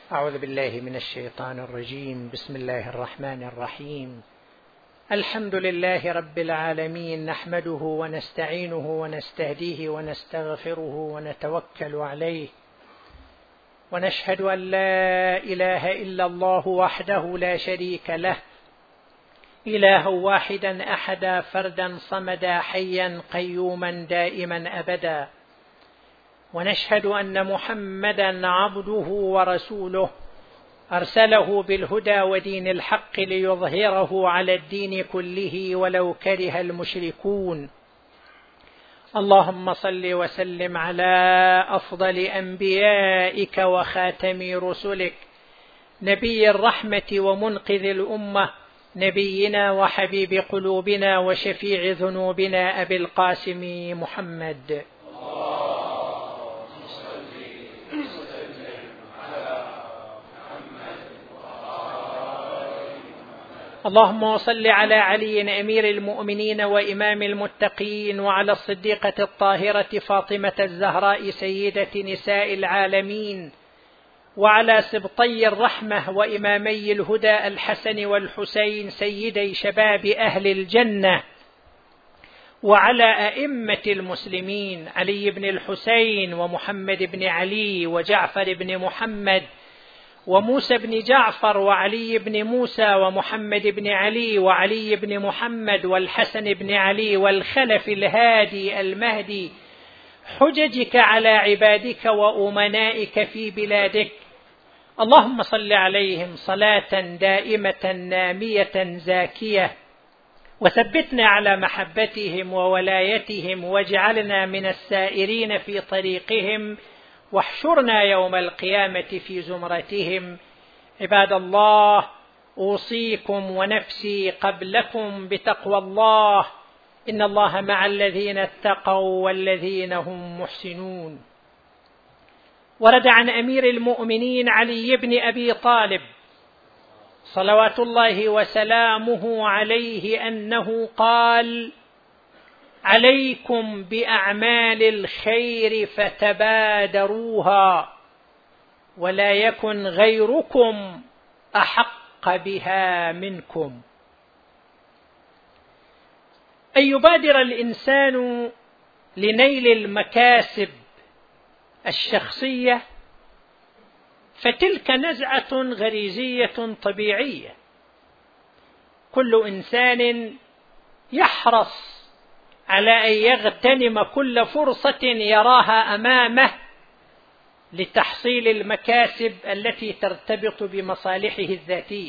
أعوذ بالله من الشيطان الرجيم. بسم الله الرحمن الرحيم. الحمد لله رب العالمين، نحمده ونستعينه ونستهديه ونستغفره ونتوكل عليه، ونشهد أن لا إله إلا الله وحده لا شريك له، إلها واحدا أحدا فردا صمدا حيا قيوما دائما أبدا، ونشهد أن محمدا عبده ورسوله أرسله بالهدى ودين الحق ليظهره على الدين كله ولو كره المشركون. اللهم صل وسلم على أفضل أنبيائك وخاتم رسلك، نبي الرحمة ومنقذ الأمة، نبينا وحبيب قلوبنا وشفيع ذنوبنا أبي القاسم محمد. اللهم صل على علي أمير المؤمنين وإمام المتقين، وعلى الصديقة الطاهرة فاطمة الزهراء سيدة نساء العالمين، وعلى سبطي الرحمة وإمامي الهدى الحسن والحسين سيدي شباب أهل الجنة، وعلى أئمة المسلمين علي بن الحسين ومحمد بن علي وجعفر بن محمد وموسى بن جعفر وعلي بن موسى ومحمد بن علي وعلي بن محمد والحسن بن علي والخلف الهادي المهدي، حججك على عبادك وأمنائك في بلادك. اللهم صل عليهم صلاة دائمة نامية زاكية، وثبتنا على محبتهم وولايتهم، واجعلنا من السائرين في طريقهم، واحشرنا يوم القيامة في زمرتهم. عباد الله، أوصيكم ونفسي قبلكم بتقوى الله، إن الله مع الذين اتقوا والذين هم محسنون. ورد عن أمير المؤمنين علي بن أبي طالب صلوات الله وسلامه عليه أنه قال: عليكم بأعمال الخير فتبادروها، ولا يكن غيركم أحق بها منكم. أن يبادر الإنسان لنيل المكاسب الشخصية، فتلك نزعة غريزية طبيعية. كل إنسان يحرص على أن يغتنم كل فرصة يراها أمامه لتحصيل المكاسب التي ترتبط بمصالحه الذاتية.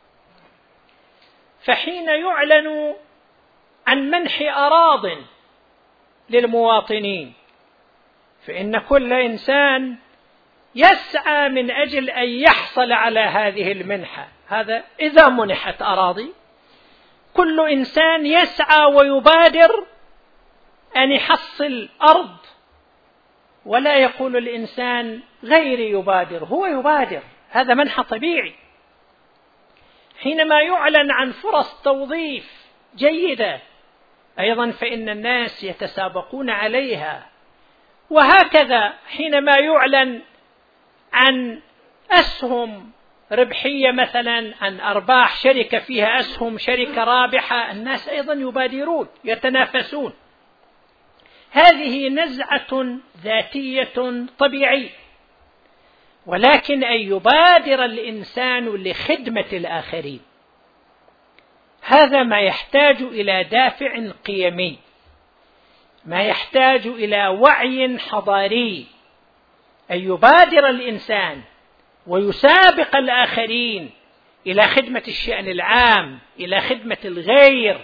فحين يعلن عن منح أراضٍ للمواطنين، فإن كل إنسان يسعى من أجل أن يحصل على هذه المنحة. هذا إذا منحت أراضي، كل إنسان يسعى ويبادر أن يحصل أرض، ولا يقول الإنسان غيري يبادر، هو يبادر، هذا منح طبيعي. حينما يعلن عن فرص توظيف جيدة أيضا، فإن الناس يتسابقون عليها. وهكذا حينما يعلن عن أسهم ربحية، مثلا عن أرباح شركة فيها أسهم، شركة رابحة، الناس أيضا يبادرون يتنافسون. هذه نزعة ذاتية طبيعية، ولكن أن يبادر الإنسان لخدمة الآخرين، هذا ما يحتاج إلى دافع قيمي، ما يحتاج إلى وعي حضاري. أن يبادر الإنسان ويسابق الآخرين إلى خدمة الشأن العام، إلى خدمة الغير،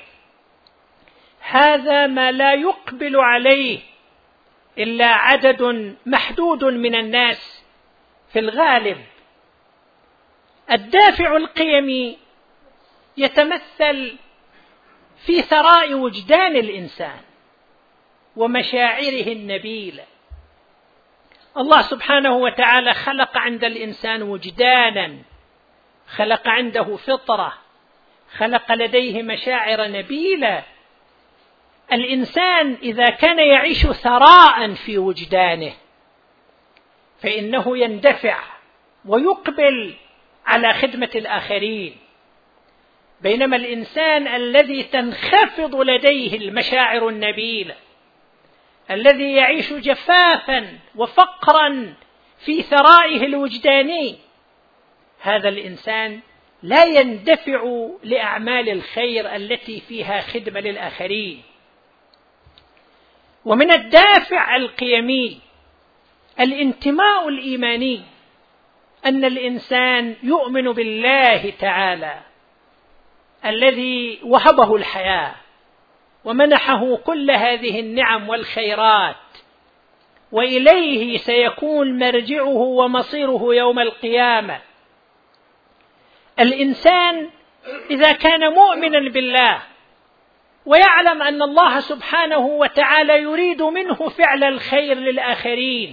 هذا ما لا يقبل عليه إلا عدد محدود من الناس في الغالب. الدافع القيمي يتمثل في ثراء وجدان الإنسان ومشاعره النبيلة. الله سبحانه وتعالى خلق عند الإنسان وجدانا، خلق عنده فطرة، خلق لديه مشاعر نبيلة. الإنسان إذا كان يعيش ثراء في وجدانه، فإنه يندفع ويقبل على خدمة الآخرين، بينما الإنسان الذي تنخفض لديه المشاعر النبيلة، الذي يعيش جفافا وفقرا في ثرائه الوجداني، هذا الإنسان لا يندفع لأعمال الخير التي فيها خدمة للآخرين. ومن الدافع القيمي الانتماء الإيماني، أن الإنسان يؤمن بالله تعالى الذي وهبه الحياة ومنحه كل هذه النعم والخيرات، وإليه سيكون مرجعه ومصيره يوم القيامة. الإنسان إذا كان مؤمنا بالله ويعلم أن الله سبحانه وتعالى يريد منه فعل الخير للآخرين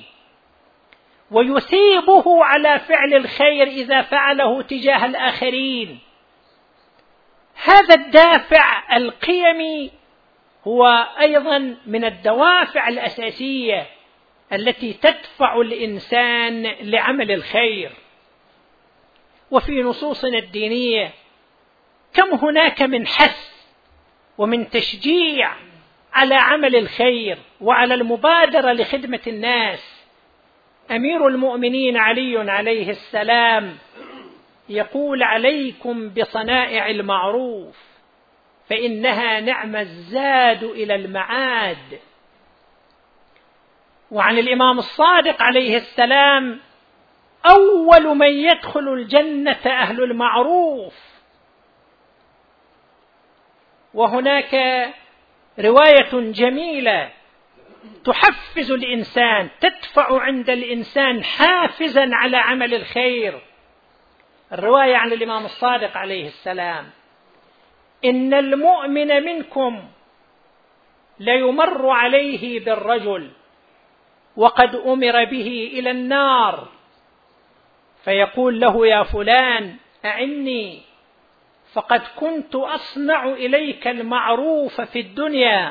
ويثيبه على فعل الخير إذا فعله تجاه الآخرين، هذا الدافع القيمي هو أيضا من الدوافع الأساسية التي تدفع الإنسان لعمل الخير. وفي نصوصنا الدينية كم هناك من حث ومن تشجيع على عمل الخير وعلى المبادرة لخدمة الناس. أمير المؤمنين علي عليه السلام يقول: عليكم بصنائع المعروف فإنها نعم الزاد إلى المعاد. وعن الإمام الصادق عليه السلام: أول من يدخل الجنة أهل المعروف. وهناك رواية جميلة تحفز الإنسان، تدفع عند الإنسان حافزا على عمل الخير. الرواية عن الإمام الصادق عليه السلام: إن المؤمن منكم ليمر عليه بالرجل وقد أمر به إلى النار فيقول له: يا فلان أعني، فقد كنت أصنع إليك المعروف في الدنيا.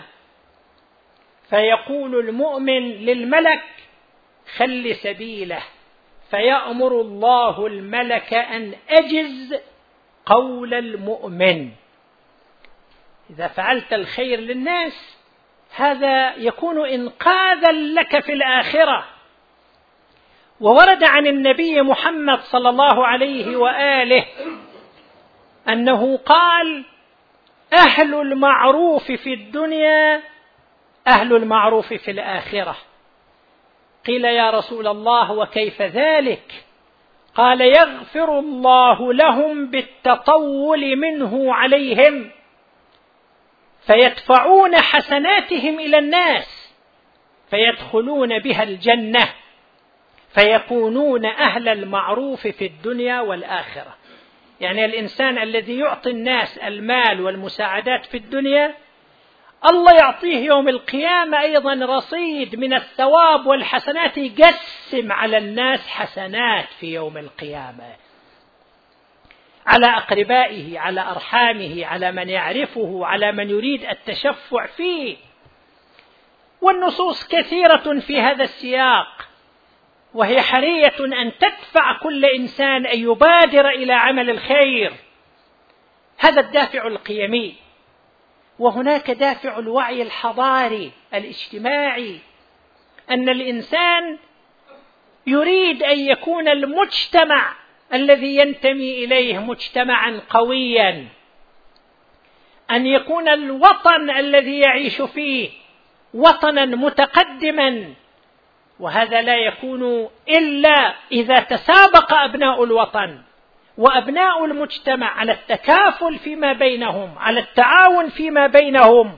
فيقول المؤمن للملك: خل سبيله. فيأمر الله الملك أن أجز قول المؤمن. إذا فعلت الخير للناس هذا يكون إنقاذا لك في الآخرة. وورد عن النبي محمد صلى الله عليه وآله أنه قال: أهل المعروف في الدنيا أهل المعروف في الآخرة. قيل: يا رسول الله وكيف ذلك؟ قال: يغفر الله لهم بالتطول منه عليهم فيدفعون حسناتهم إلى الناس فيدخلون بها الجنة فيكونون أهل المعروف في الدنيا والآخرة. يعني الإنسان الذي يعطي الناس المال والمساعدات في الدنيا، الله يعطيه يوم القيامة أيضا رصيد من الثواب والحسنات، يقسم على الناس حسنات في يوم القيامة، على أقربائه، على أرحامه، على من يعرفه، على من يريد التشفع فيه. والنصوص كثيرة في هذا السياق، وهي حرية أن تدفع كل إنسان أن يبادر إلى عمل الخير. هذا الدافع القيمي. وهناك دافع الوعي الحضاري الاجتماعي، أن الإنسان يريد أن يكون المجتمع الذي ينتمي إليه مجتمعا قويا، أن يكون الوطن الذي يعيش فيه وطنا متقدما. وهذا لا يكون إلا إذا تسابق أبناء الوطن وأبناء المجتمع على التكافل فيما بينهم، على التعاون فيما بينهم.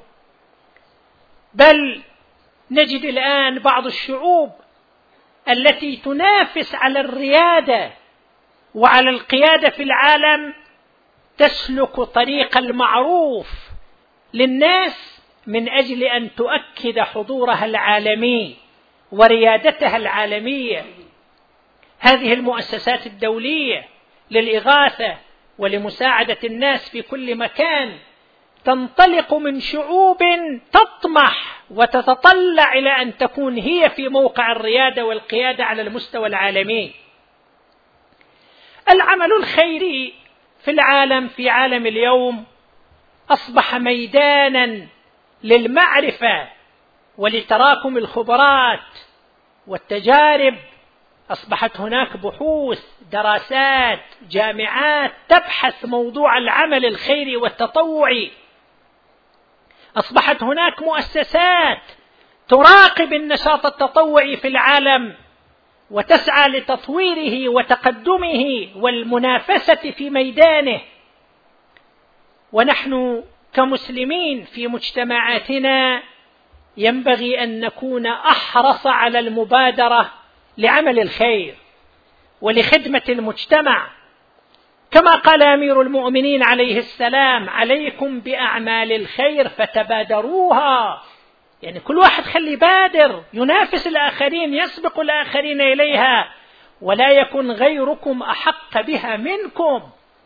بل نجد الآن بعض الشعوب التي تنافس على الريادة وعلى القيادة في العالم تسلك طريق المعروف للناس من أجل أن تؤكد حضورها العالمي وريادتها العالمية. هذه المؤسسات الدولية للإغاثة ولمساعدة الناس في كل مكان تنطلق من شعوب تطمح وتتطلع إلى أن تكون هي في موقع الريادة والقيادة على المستوى العالمي. العمل الخيري في العالم، في عالم اليوم، أصبح ميدانا للمعرفة ولتراكم الخبرات والتجارب. أصبحت هناك بحوث، دراسات، جامعات تبحث موضوع العمل الخيري والتطوعي. أصبحت هناك مؤسسات تراقب النشاط التطوعي في العالم وتسعى لتطويره وتقدمه والمنافسة في ميدانه. ونحن كمسلمين في مجتمعاتنا ينبغي أن نكون أحرص على المبادرة لعمل الخير ولخدمة المجتمع، كما قال أمير المؤمنين عليه السلام: عليكم بأعمال الخير فتبادروها. يعني كل واحد خلي بادر، ينافس الآخرين، يسبق الآخرين إليها، ولا يكن غيركم أحق بها منكم.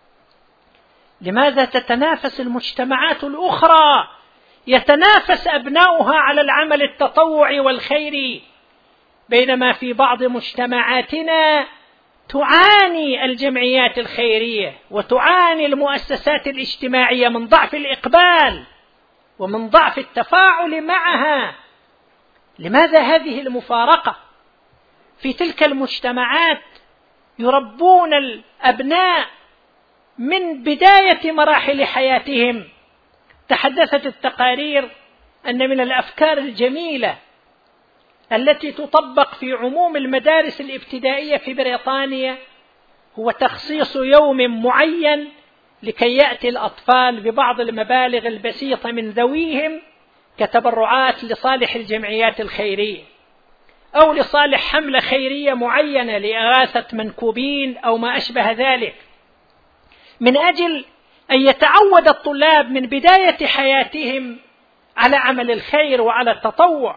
لماذا تتنافس المجتمعات الأخرى؟ يتنافس أبناؤها على العمل التطوعي والخيري، بينما في بعض مجتمعاتنا تعاني الجمعيات الخيرية وتعاني المؤسسات الاجتماعية من ضعف الإقبال ومن ضعف التفاعل معها. لماذا هذه المفارقة؟ في تلك المجتمعات يربون الأبناء من بداية مراحل حياتهم. تحدثت التقارير أن من الأفكار الجميلة التي تطبق في عموم المدارس الابتدائية في بريطانيا هو تخصيص يوم معين لكي يأتي الأطفال ببعض المبالغ البسيطة من ذويهم كتبرعات لصالح الجمعيات الخيرية، أو لصالح حملة خيرية معينة لإغاثة منكوبين أو ما أشبه ذلك، من أجل أن يتعود الطلاب من بداية حياتهم على عمل الخير وعلى التطوع.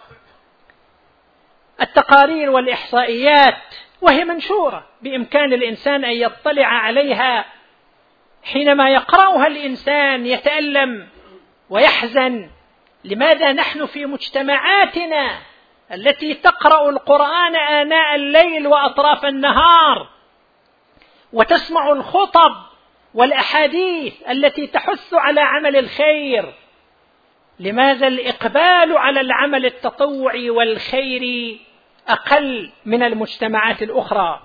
التقارير والإحصائيات وهي منشورة بإمكان الإنسان أن يطلع عليها، حينما يقرأها الإنسان يتألم ويحزن. لماذا نحن في مجتمعاتنا التي تقرأ القرآن آناء الليل وأطراف النهار وتسمع الخطب والأحاديث التي تحث على عمل الخير، لماذا الإقبال على العمل التطوعي والخيري أقل من المجتمعات الأخرى؟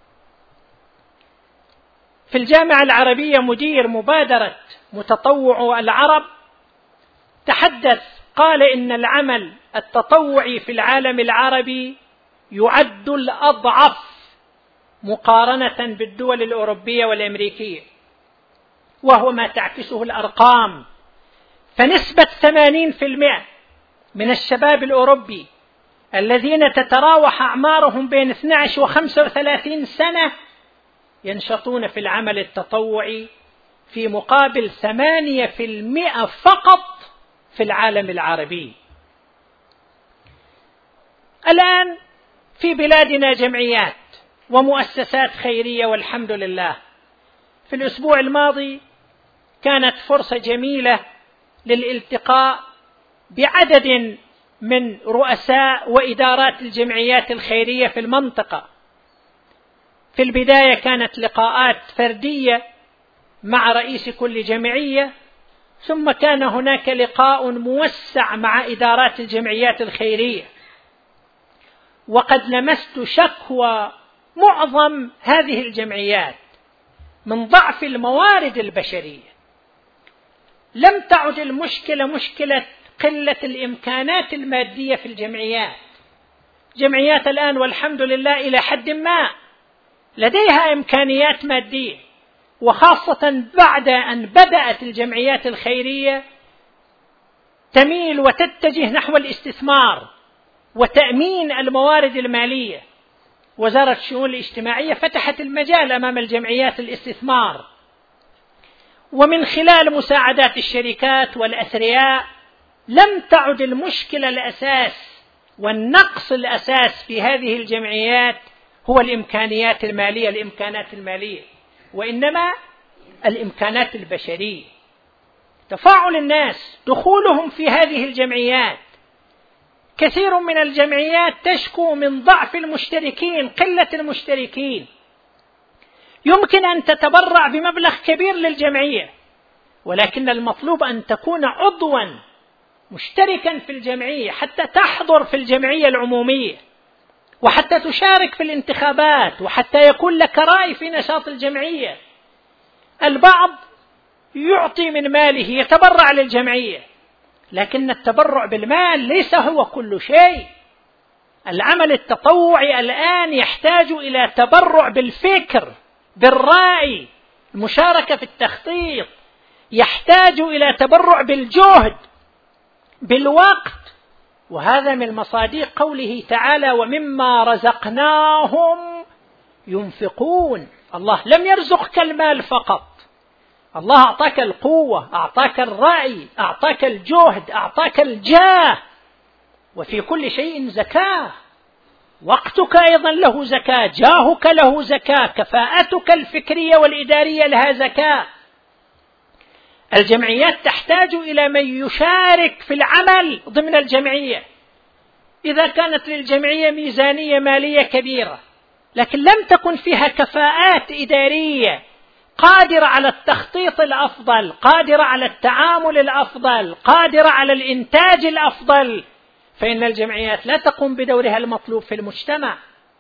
في الجامعة العربية مدير مبادرة متطوع العرب تحدث، قال إن العمل التطوعي في العالم العربي يعد الأضعف مقارنة بالدول الأوروبية والأمريكية، وهو ما تعكسه الأرقام. فنسبة 80% من الشباب الأوروبي الذين تتراوح أعمارهم بين 12 و35 سنة ينشطون في العمل التطوعي، في مقابل 8% فقط في العالم العربي. الآن في بلادنا جمعيات ومؤسسات خيرية والحمد لله. في الأسبوع الماضي كانت فرصة جميلة للالتقاء بعدد من رؤساء وإدارات الجمعيات الخيرية في المنطقة. في البداية كانت لقاءات فردية مع رئيس كل جمعية، ثم كان هناك لقاء موسع مع إدارات الجمعيات الخيرية. وقد لمست شكوى معظم هذه الجمعيات من ضعف الموارد البشرية. لم تعد المشكلة مشكلة قلة الإمكانات المادية في الجمعيات. جمعيات الآن والحمد لله إلى حد ما لديها إمكانيات مادية، وخاصة بعد أن بدأت الجمعيات الخيرية تميل وتتجه نحو الاستثمار وتأمين الموارد المالية. وزارة الشؤون الاجتماعية فتحت المجال أمام الجمعيات الاستثمار، ومن خلال مساعدات الشركات والأثرياء لم تعد المشكلة الأساس والنقص الأساس في هذه الجمعيات هو الإمكانيات المالية، وإنما الإمكانات البشرية. تفاعل الناس، دخولهم في هذه الجمعيات. كثير من الجمعيات تشكو من ضعف المشتركين، قلة المشتركين. يمكن أن تتبرع بمبلغ كبير للجمعية، ولكن المطلوب أن تكون عضوا مشتركا في الجمعية حتى تحضر في الجمعية العمومية، وحتى تشارك في الانتخابات، وحتى يكون لك رأي في نشاط الجمعية. البعض يعطي من ماله يتبرع للجمعية، لكن التبرع بالمال ليس هو كل شيء. العمل التطوعي الآن يحتاج إلى تبرع بالفكر، بالرأي، المشاركة في التخطيط، يحتاج إلى تبرع بالجهد، بالوقت. وهذا من مصادق قوله تعالى: ومما رزقناهم ينفقون. الله لم يرزقك المال فقط، الله أعطاك القوة، أعطاك الرأي، أعطاك الجهد، أعطاك الجاه، وفي كل شيء زكاة. وقتك أيضا له زكاة، جاهك له زكاة، كفاءتك الفكرية والإدارية لها زكاة. الجمعيات تحتاج إلى من يشارك في العمل ضمن الجمعية. إذا كانت للجمعية ميزانية مالية كبيرة لكن لم تكن فيها كفاءات إدارية قادرة على التخطيط الأفضل، قادرة على التعامل الأفضل، قادرة على الإنتاج الأفضل، فإن الجمعيات لا تقوم بدورها المطلوب في المجتمع.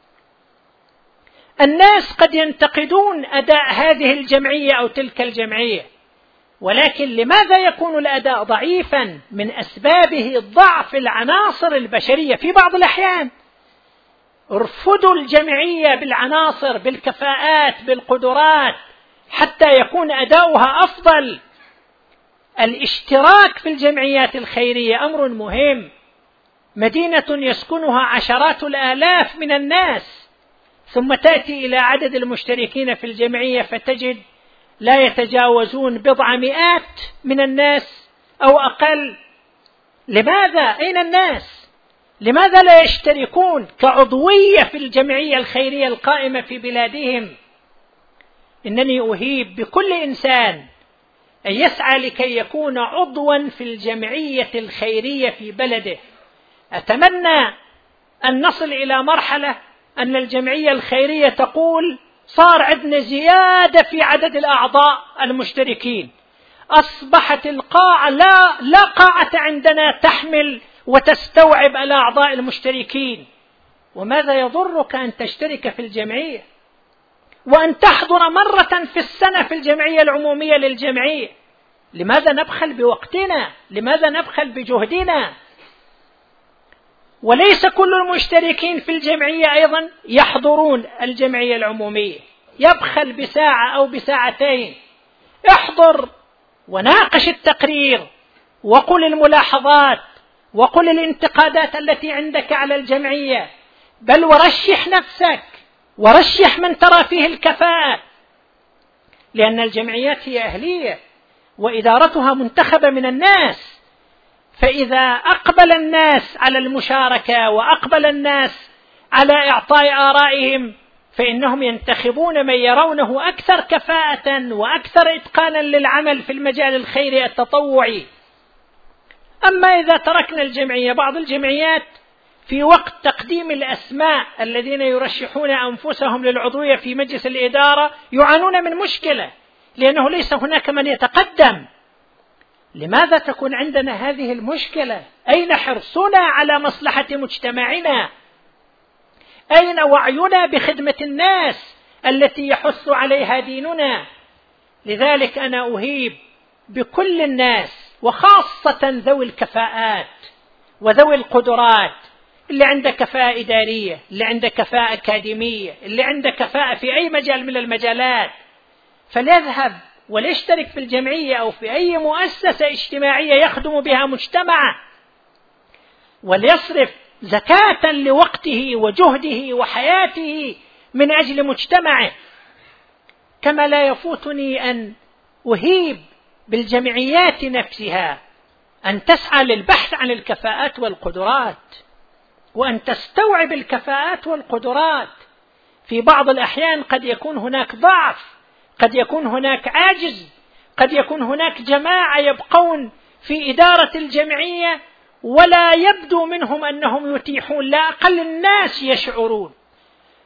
الناس قد ينتقدون أداء هذه الجمعية أو تلك الجمعية، ولكن لماذا يكون الأداء ضعيفا؟ من أسبابه ضعف العناصر البشرية في بعض الأحيان. ارفضوا الجمعية بالعناصر، بالكفاءات، بالقدرات حتى يكون أداؤها أفضل. الاشتراك في الجمعيات الخيرية أمر مهم. مدينة يسكنها عشرات الآلاف من الناس، ثم تأتي إلى عدد المشتركين في الجمعية فتجد لا يتجاوزون بضع مئات من الناس أو أقل. لماذا؟ أين الناس؟ لماذا لا يشتركون كعضوية في الجمعية الخيرية القائمة في بلادهم؟ إنني أهيب بكل إنسان أن يسعى لكي يكون عضوا في الجمعية الخيرية في بلده. أتمنى أن نصل إلى مرحلة أن الجمعية الخيرية تقول: صار عندنا زيادة في عدد الأعضاء المشتركين، أصبحت القاعة لا قاعة عندنا تحمل وتستوعب الأعضاء المشتركين. وماذا يضرك أن تشترك في الجمعية وأن تحضر مرة في السنة في الجمعية العمومية للجمعية؟ لماذا نبخل بوقتنا؟ لماذا نبخل بجهدنا؟ وليس كل المشتركين في الجمعية أيضا يحضرون الجمعية العمومية. يبخل بساعة أو بساعتين. احضر وناقش التقرير، وقل الملاحظات، وقل الانتقادات التي عندك على الجمعية، بل ورشح نفسك، ورشح من ترى فيه الكفاءة، لأن الجمعيات هي أهلية وإدارتها منتخبة من الناس. فإذا أقبل الناس على المشاركة وأقبل الناس على إعطاء آرائهم فإنهم ينتخبون من يرونه أكثر كفاءة وأكثر إتقانا للعمل في المجال الخيري التطوعي. أما إذا تركنا الجمعية، بعض الجمعيات في وقت تقديم الأسماء الذين يرشحون أنفسهم للعضوية في مجلس الإدارة يعانون من مشكلة، لأنه ليس هناك من يتقدم. لماذا تكون عندنا هذه المشكلة؟ أين حرصنا على مصلحة مجتمعنا؟ أين وعينا بخدمة الناس التي يحث عليها ديننا؟ لذلك أنا أهيب بكل الناس، وخاصة ذوي الكفاءات وذوي القدرات، اللي عنده كفاءة إدارية، اللي عنده كفاءة أكاديمية، اللي عنده كفاءة في أي مجال من المجالات، فليذهب وليشترك في الجمعية أو في أي مؤسسة اجتماعية يخدم بها مجتمعه، وليصرف زكاة لوقته وجهده وحياته من أجل مجتمعه. كما لا يفوتني أن أهيب بالجمعيات نفسها أن تسعى للبحث عن الكفاءات والقدرات، وأن تستوعب الكفاءات والقدرات. في بعض الأحيان قد يكون هناك ضعف، قد يكون هناك عاجز، قد يكون هناك جماعة يبقون في إدارة الجمعية ولا يبدو منهم أنهم يتيحون، لا أقل الناس يشعرون.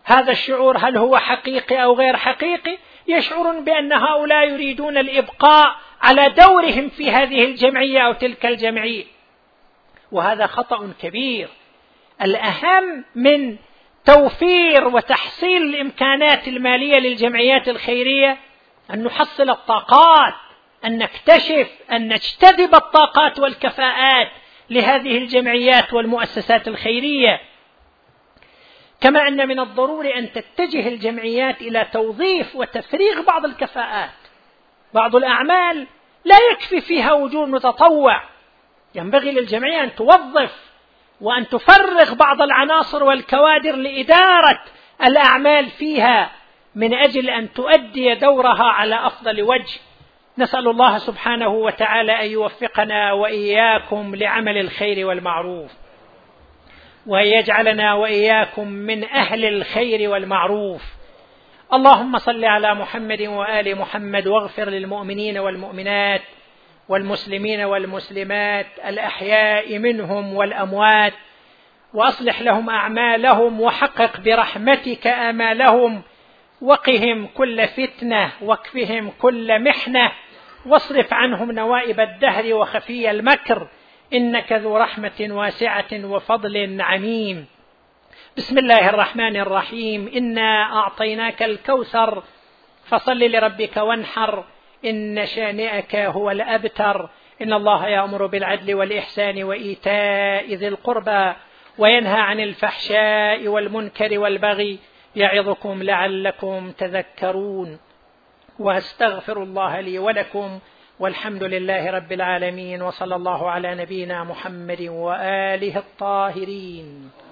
هذا الشعور هل هو حقيقي أو غير حقيقي؟ يشعرون بأن هؤلاء يريدون الإبقاء على دورهم في هذه الجمعية أو تلك الجمعية، وهذا خطأ كبير. الأهم من توفير وتحصيل الإمكانات المالية للجمعيات الخيرية أن نحصل الطاقات، أن نكتشف، أن نجتذب الطاقات والكفاءات لهذه الجمعيات والمؤسسات الخيرية. كما أن من الضروري أن تتجه الجمعيات إلى توظيف وتفريغ بعض الكفاءات. بعض الأعمال لا يكفي فيها وجود متطوع، ينبغي للجمعية أن توظف وأن تفرغ بعض العناصر والكوادر لإدارة الأعمال فيها من أجل أن تؤدي دورها على أفضل وجه. نسأل الله سبحانه وتعالى أن يوفقنا وإياكم لعمل الخير والمعروف، وأن يجعلنا وإياكم من أهل الخير والمعروف. اللهم صل على محمد وآل محمد، واغفر للمؤمنين والمؤمنات والمسلمين والمسلمات الأحياء منهم والأموات، وأصلح لهم أعمالهم، وحقق برحمتك آمالهم، وقهم كل فتنة، واكفهم كل محنة، واصرف عنهم نوائب الدهر وخفي المكر، إنك ذو رحمة واسعة وفضل عميم. بسم الله الرحمن الرحيم. إنا أعطيناك الكوثر فصل لربك وانحر، إن شانئك هو الأبتر. إن الله يأمر بالعدل والإحسان وإيتاء ذي القربى، وينهى عن الفحشاء والمنكر والبغي، يعظكم لعلكم تذكرون. وأستغفر الله لي ولكم، والحمد لله رب العالمين، وصلى الله على نبينا محمد وآله الطاهرين.